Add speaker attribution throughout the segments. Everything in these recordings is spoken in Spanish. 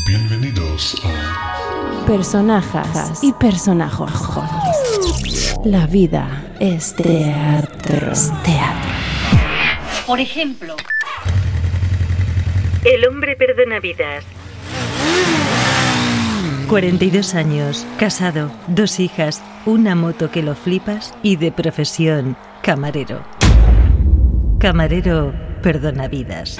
Speaker 1: Bienvenidos a
Speaker 2: Personajes y personajos. La vida es teatro.
Speaker 3: Por ejemplo,
Speaker 4: El hombre perdonavidas. 42 años, casado, 2 hijas, una moto que lo flipas y de profesión, camarero. Camarero perdonavidas.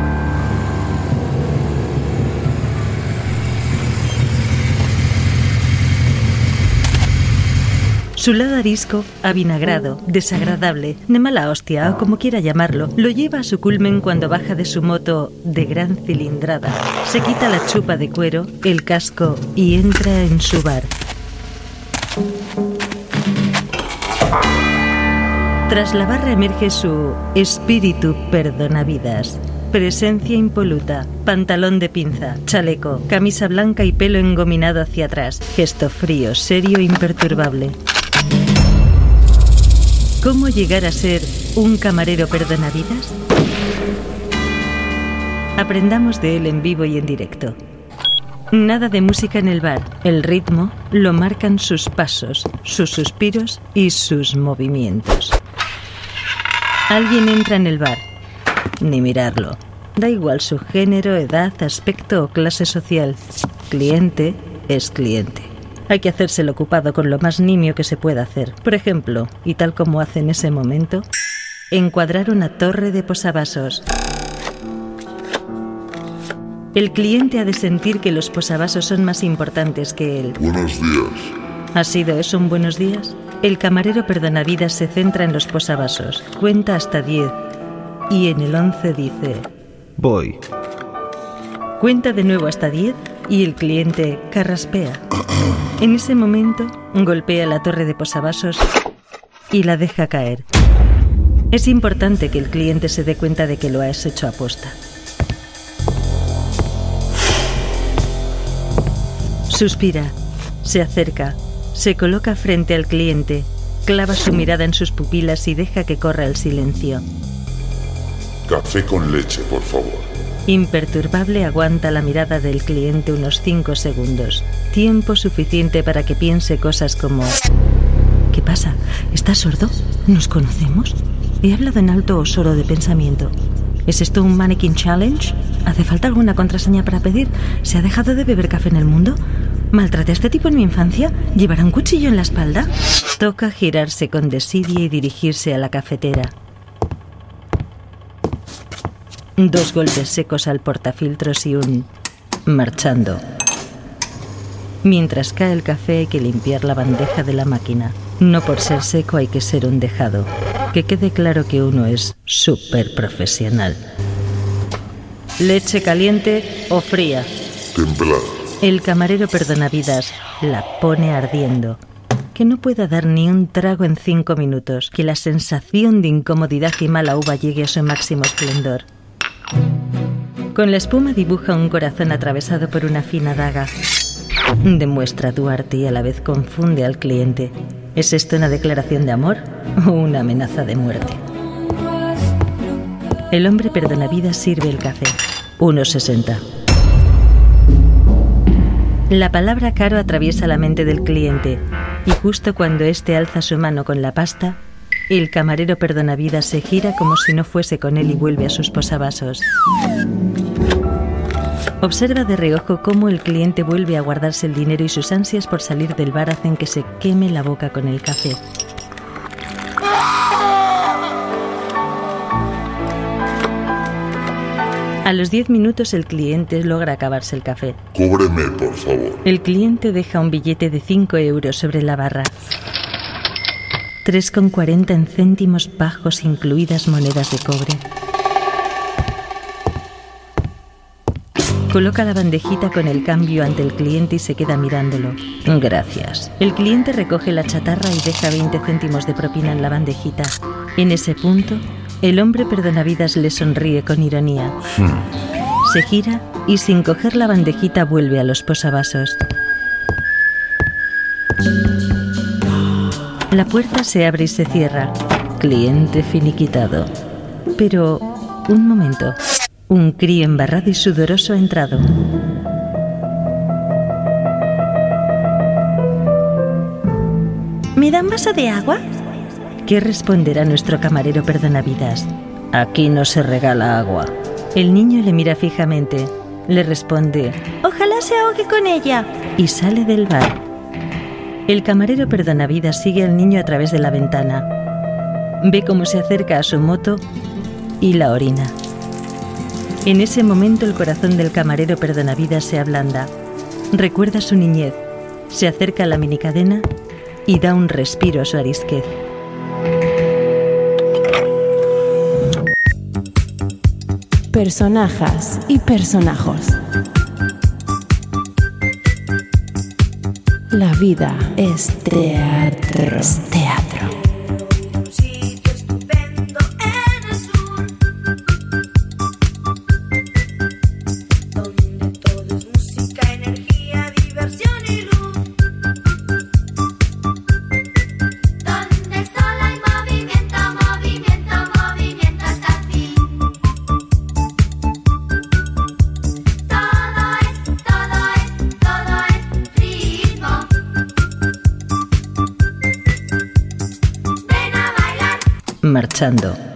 Speaker 4: Su lado arisco, avinagrado, desagradable, de mala hostia o como quiera llamarlo, lo lleva a su culmen cuando baja de su moto de gran cilindrada, se quita la chupa de cuero, el casco y entra en su bar. Tras la barra emerge su espíritu perdonavidas. Presencia impoluta, pantalón de pinza, chaleco, camisa blanca y pelo engominado hacia atrás, gesto frío, serio, imperturbable. ¿Cómo llegar a ser un camarero perdonavidas? Aprendamos de él en vivo y en directo. Nada de música en el bar. El ritmo lo marcan sus pasos, sus suspiros y sus movimientos. Alguien entra en el bar. Ni mirarlo. Da igual su género, edad, aspecto o clase social. Cliente es cliente. Hay que hacerse el ocupado con lo más nimio que se pueda hacer. Por ejemplo, y tal como hace en ese momento, encuadrar una torre de posavasos. El cliente ha de sentir que los posavasos son más importantes que él.
Speaker 1: Buenos días.
Speaker 4: ¿Ha sido eso un buenos días? El camarero perdonavidas se centra en los posavasos, cuenta hasta 10 y en el 11 dice:
Speaker 5: Voy.
Speaker 4: Cuenta de nuevo hasta 10 y el cliente carraspea. En ese momento golpea la torre de posavasos y la deja caer. Es importante que el cliente se dé cuenta de que lo has hecho aposta. Suspira, se acerca, se coloca frente al cliente, clava su mirada en sus pupilas y deja que corra el silencio.
Speaker 1: Café con leche, por favor.
Speaker 4: Imperturbable aguanta la mirada del cliente unos 5 segundos. Tiempo suficiente para que piense cosas como: ¿qué pasa? ¿Estás sordo? ¿Nos conocemos? ¿He hablado en alto o solo de pensamiento? ¿Es esto un mannequin challenge? ¿Hace falta alguna contraseña para pedir? ¿Se ha dejado de beber café en el mundo? ¿Maltraté a este tipo en mi infancia? ¿Llevará un cuchillo en la espalda? Toca girarse con desidia y dirigirse a la cafetera. 2 golpes secos al portafiltros y un marchando. Mientras cae el café hay que limpiar la bandeja de la máquina. No por ser seco hay que ser un dejado. Que quede claro que uno es súper profesional. ¿Leche caliente o fría?
Speaker 1: Templada.
Speaker 4: El camarero perdonavidas la pone ardiendo. Que no pueda dar ni un trago en 5 minutos. Que la sensación de incomodidad y mala uva llegue a su máximo esplendor. Con la espuma dibuja un corazón atravesado por una fina daga. Demuestra tu arte y a la vez confunde al cliente. ¿Es esto una declaración de amor o una amenaza de muerte? El hombre perdonavidas sirve el café. 1,60. La palabra caro atraviesa la mente del cliente y justo cuando éste alza su mano con la pasta, el camarero perdonavidas se gira como si no fuese con él y vuelve a sus posavasos. Observa de reojo cómo el cliente vuelve a guardarse el dinero y sus ansias por salir del bar hacen que se queme la boca con el café. A los 10 minutos el cliente logra acabarse el café.
Speaker 1: Cóbreme, por favor.
Speaker 4: El cliente deja un billete de 5 euros sobre la barra. 3,40 en céntimos bajos, incluidas monedas de cobre. Coloca la bandejita con el cambio ante el cliente y se queda mirándolo. Gracias. El cliente recoge la chatarra y deja 20 céntimos de propina en la bandejita. En ese punto, el hombre perdonavidas le sonríe con ironía. Se gira y sin coger la bandejita vuelve a los posavasos. La puerta se abre y se cierra. Cliente finiquitado. Pero, un momento. Un crío embarrado y sudoroso ha entrado. ¿Me da un vaso de agua? ¿Qué responderá nuestro camarero perdonavidas? Aquí no se regala agua. El niño le mira fijamente. Le responde: ojalá se ahogue con ella. Y sale del bar. El camarero perdonavidas sigue al niño a través de la ventana. Ve cómo se acerca a su moto y la orina. En ese momento el corazón del camarero perdonavidas se ablanda. Recuerda su niñez, se acerca a la minicadena y da un respiro a su arisquez.
Speaker 2: Personajes y personajos. La vida es teatro. Es teatro.
Speaker 3: Un sitio estupendo en el sur, donde todo es música, energía, diversión y luz, donde el sol hay movimiento, movimiento, movimiento hasta el fin. Todo es ritmo.
Speaker 4: Marchando.